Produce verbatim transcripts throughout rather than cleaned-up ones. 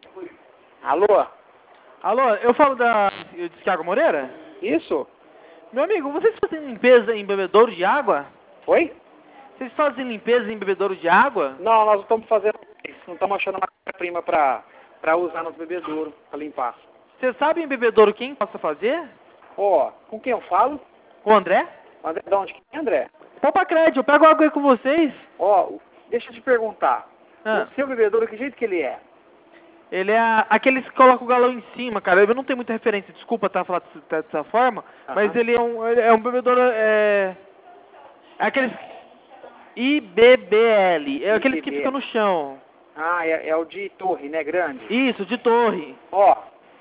Alô? Alô, eu falo da de Thiago Moreira? Isso? Meu amigo, vocês fazem limpeza em bebedouro de água? Oi? Vocês fazem limpeza em bebedouro de água? Não, nós não estamos fazendo isso. Não estamos achando matéria-prima para para usar nos bebedouros, para limpar. Vocês sabem em bebedouro quem possa fazer? Ó, com quem eu falo? Com o André? André, de onde que é, André? Poupa crédito, eu pego água aí com vocês. Ó, deixa eu te perguntar. Ah, O seu bebedouro, que jeito que ele é? ele é aqueles que colocam o galão em cima, cara. Eu não tenho muita referência, desculpa tá falar dessa, dessa forma, Aham. mas ele é um, ele é um bebedouro, é... é aqueles I B B L, é aqueles que I B B L. ficam no chão. Ah, é, é o de torre, né? Grande. Isso, de torre. Ó,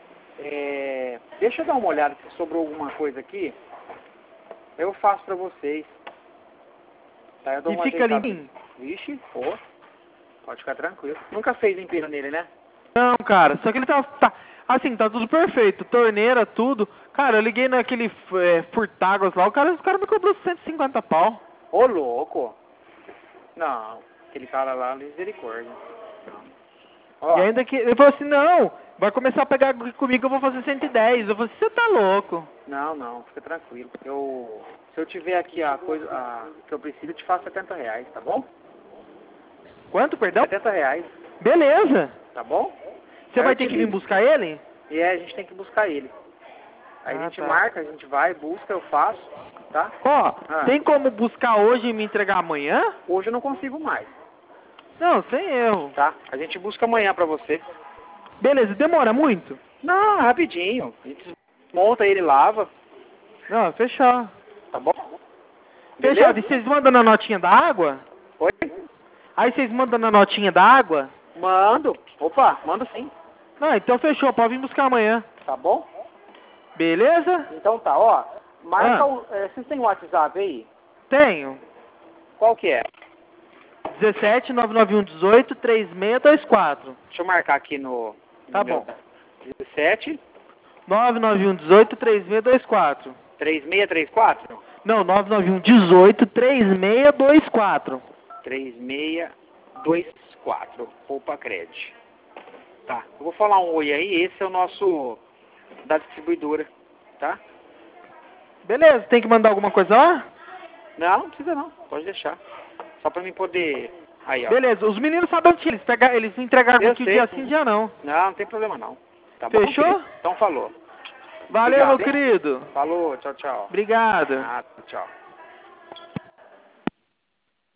é, deixa eu dar uma olhada se sobrou alguma coisa aqui. Eu faço pra vocês. Tá, eu dou E uma fica ajeitada. limpinho? Vixe, pô. Pode ficar tranquilo. Nunca fez limpeza nele, né? Não, cara, só que ele tá, tá... Assim, tá tudo perfeito. Torneira, tudo. Cara, eu liguei naquele é, Furtáguas lá, o cara, os caras me cobrou cento e cinquenta pau. Ô, louco. Não, aquele cara lá, misericórdia. Não. Ó, E ainda que... Ele falou assim, não, vai começar a pegar comigo, eu vou fazer cento e dez. Eu falei, você tá louco. não, não, fica tranquilo. Eu, se eu tiver aqui a coisa a, que eu preciso, eu te faço setenta reais, tá bom? Quanto, perdão? setenta reais, Beleza. tá bom? Você Aí vai eu ter te que vir ligo. buscar ele? E aí a gente tem que buscar ele. Aí Ah, a gente tá. marca, a gente vai, busca, eu faço, tá? Ó, Ah. tem como buscar hoje e me entregar amanhã? Hoje eu não consigo mais, Não, sem erro. tá? A gente busca amanhã pra você. Beleza, demora muito? Não, rapidinho. A gente monta ele, lava, Não, fechou. tá bom? Fechado. Beleza? E vocês mandam na notinha da água? Oi? Aí vocês mandam na notinha da água? Mando. Opa, mando sim. Não, então fechou, pode vir buscar amanhã. Tá bom? Beleza? Então tá, ó. Marca Ah. o... É, vocês têm o WhatsApp aí? Tenho. Qual que é? dezessete, nove nove um, dezoito, três seis dois quatro. Deixa eu marcar aqui no... no Tá meu- bom. dezessete, nove nove um, dezoito, três seis dois quatro. três seis três quatro? Não, nove nove um, dezoito, três seis dois quatro. três seis dois quatro. Poupa Cred. Tá. Eu vou falar um oi aí. Esse é o nosso... da distribuidora. Tá? Beleza, tem que mandar alguma coisa lá? Não, não precisa não. Pode deixar. Só pra mim poder... Aí, ó. Beleza, os meninos sabem onde eles, pegar, eles entregaram Eu aqui o sei. dia sim, dia não. Não, não tem problema não. Tá bom? Fechou? querido? Então falou. Valeu, Obrigado, meu hein? querido. Falou, tchau, tchau. Obrigado. Ah, tchau.